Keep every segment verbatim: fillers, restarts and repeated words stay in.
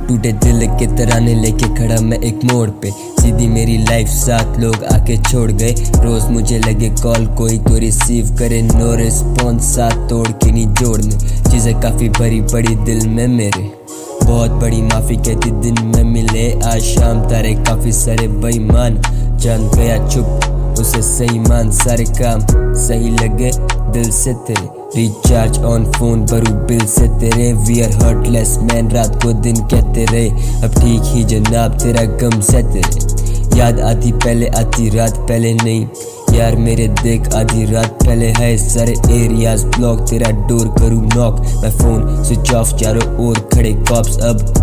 टूटे दिल के तराने लेके खड़ा मैं एक मोड़ पे, सीधी मेरी लाइफ साथ लोग आके छोड़ गए। रोज मुझे लगे कॉल कोई को रिसीव करे, नो रिस्पॉन्स साथ तोड़ के नहीं जोड़ने। चीजें काफी भरी पड़ी दिल में मेरे, बहुत बड़ी माफी कहती दिन में मिले। आज शाम तारे काफी सारे बेईमान, जान गया चुप उसे सही मान। सारे काम सही लगे दिल से तेरे, रिचार्ज ऑन फोन भरू बिल से तेरे। वी आर हर्टलेस मैन रात को दिन कहते रहे, अब ठीक ही जनाब तेरा गम से तेरे। याद आती पहले आती रात पहले नहीं यार मेरे, देख आधी रात पहले है सारे एरियाज ब्लॉक। तेरा डोर करूँ नॉक, मैं फोन स्विच ऑफ, चारों ओर खड़े कॉप्स।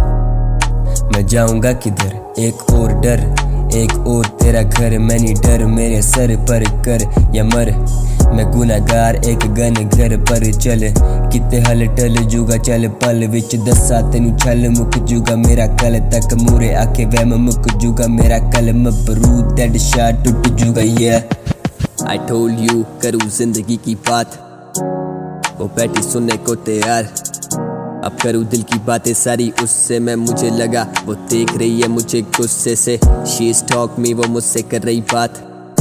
अब मैं जाऊंगा किधर, एक और डर एक और तेरा घर। मैं नहीं डर मेरे सर पर कर या मर, मैं गुनाहगार एक गन घर पर चल। किते हल टल जूगा चल पल विच दसा तेनू छल मुक जूगा मेरा कल तक। मूरे आके वैम मुक जूगा मेरा कल, मबरू डेड शॉट टूट जूगा। ये आई टोल्ड यू करूँ जिंदगी की बात, वो बैठी सुनने को तैयार। अब करूँ दिल की बातें सारी उससे, मैं मुझे लगा वो देख रही है मुझे गुस्से से। शी इज टॉक मी, वो मुझसे कर रही बात।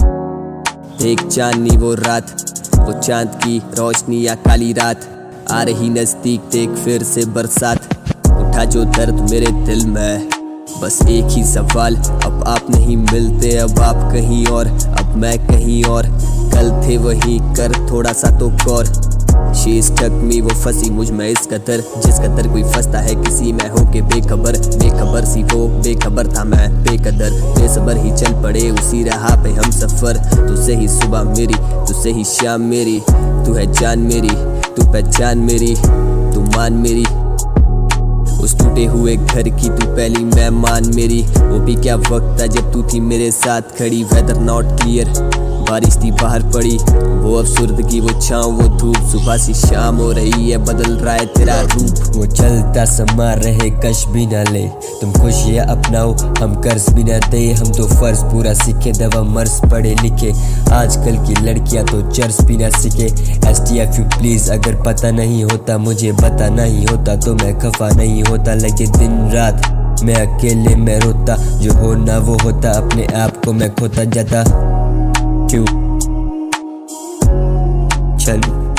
देख चांदनी वो रात, वो चांद की रोशनी या काली रात आ रही नजदीक, देख फिर से बरसात। उठा जो दर्द मेरे दिल में, बस एक ही सवाल, अब आप नहीं मिलते, अब आप कहीं और, अब मैं कहीं और। कल थे वही कर थोड़ा सा तो गौर। शी इज टक मी, वो फंसी मुझ में इस कदर, जिस कदर कोई फंसता है किसी में हो के बेखबर। बेखबर सी वो बेखबर था मैं बेकदर, बेसबर ही चल पड़े उसी राह पे हम सफर। तुझसे ही सुबह मेरी, तुझसे ही शाम मेरी, तू है जान मेरी, तू पहचान मेरी, तू मान मेरी। उस टूटे हुए घर की तू पहली मेहमान मेरी, वो भी क्या वक्त था जब तू थी मेरे साथ खड़ी। वेदर नॉट क्लियर, बारिश थी बाहर पड़ी, वो अफसुर्दगी वो छाँव वो धूप। सुबह सी शाम हो रही है, बदल रहा है तेरा रूप। वो चलता समा रहे कश भी ना ले, तुम खुशियाँ अपनाओ हम कर्ज भी ना दे। हम तो फर्ज पूरा सीखे, दवा मर्ज पढ़े लिखे। आजकल की लड़कियां तो चर्च भी ना सीखे। S T F U please, अगर पता नहीं होता मुझे बता नहीं होता तो मैं खफा नहीं होता। लगे दिन रात मैं अकेले में रोता, जो होना वो होता, अपने आप को मैं खोता जाता। क्यों चल